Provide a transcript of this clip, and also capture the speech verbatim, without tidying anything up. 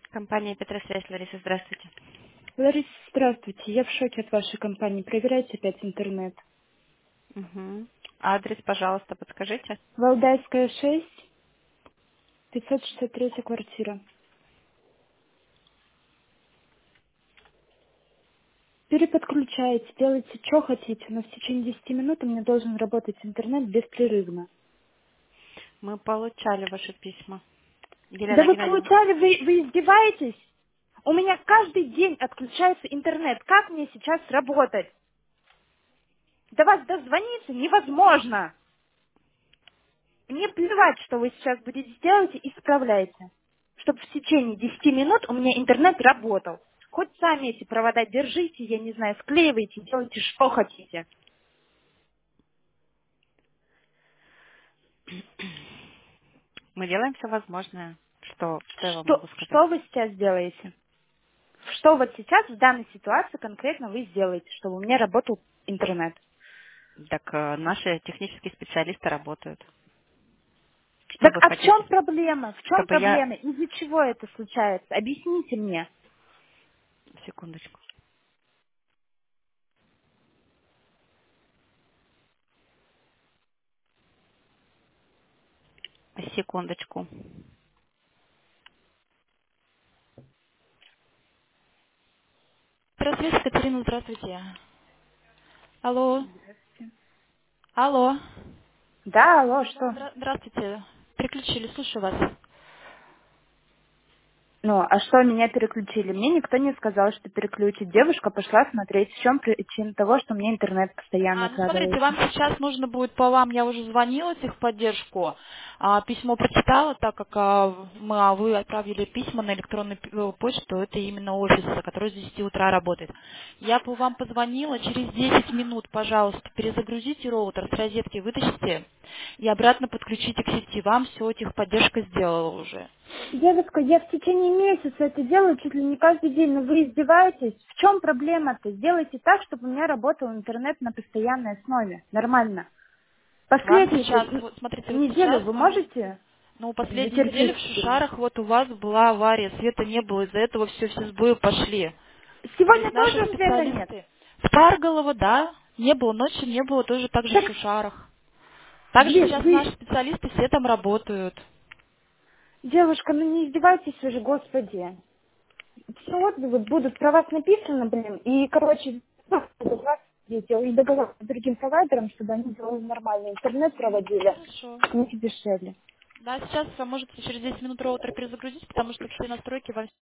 Компания Петросвязь, Лариса, здравствуйте. Лариса, здравствуйте. Я в шоке от вашей компании. Проверяйте опять интернет. Угу. Адрес, пожалуйста, подскажите. Валдайская, шесть, пятьсот шестьдесят третья квартира. Переподключайте, делайте, что хотите, но в течение десяти минут у меня должен работать интернет беспрерывно. Мы получали ваши письма. Да Елена вы Геннадьевна. получали, вы, вы издеваетесь? У меня каждый день отключается интернет. Как мне сейчас работать? До вас дозвониться невозможно. Мне плевать, что вы сейчас будете делать, и исправляйте. Чтобы в течение десяти минут у меня интернет работал. Хоть сами эти провода держите, я не знаю, склеивайте, делайте что хотите. Мы делаем все возможное. Что, что я вам Что, могу сказать? что вы сейчас делаете? Что вот сейчас в данной ситуации конкретно вы сделаете, чтобы у меня работал интернет? Так э, наши технические специалисты работают. Что Так вы а в чем хотите? проблема? В чем Чтобы я... проблема? Из-за чего это случается? Объясните мне. Секундочку. Секундочку. Здравствуйте, Катерина, здравствуйте. Алло. Алло. Да, алло, Да, что? здра- здравствуйте. Переключили, слушаю вас. Ну, а что меня переключили? Мне никто не сказал, что переключить. Девушка пошла смотреть, в чем причина того, что мне интернет постоянно А, ну, смотрите, вам отказывается. сейчас нужно будет по вам, я уже звонила в техподдержку, а, письмо прочитала, так как а, мы, а, вы отправили письма на электронную п- э, почту, это именно офис, который с десяти утра работает. Я по вам позвонила, через десять минут, пожалуйста, перезагрузите роутер с розетки, вытащите и обратно подключите к сети. Вам все техподдержка сделала уже. Девушка, я в течение месяца это делаю чуть ли не каждый день, но вы издеваетесь. В чем проблема-то? Сделайте так, чтобы у меня работал интернет на постоянной основе. Нормально. Вам Последнюю сейчас, н- вот смотрите, вот неделю сейчас вы вам можете Ну, последнюю неделю затерпеть? в Шишарах вот у вас была авария, света не было, из-за этого все, все сбои пошли. То Сегодня есть наши тоже света нет. специалисты с Парголова, да, не было ночи, не было тоже так же в Так, Шишарах. Также блин, сейчас наши вы... специалисты все там работают. Девушка, ну не издевайтесь вы же, господи. Все отзывы будут про вас написаны, блин, и, короче, ну, вас видео и договор с другим провайдером, чтобы они делали нормальный интернет проводили, Хорошо. не дешевле. Да, сейчас а можете через десять минут роутер перезагрузить, потому что все настройки вам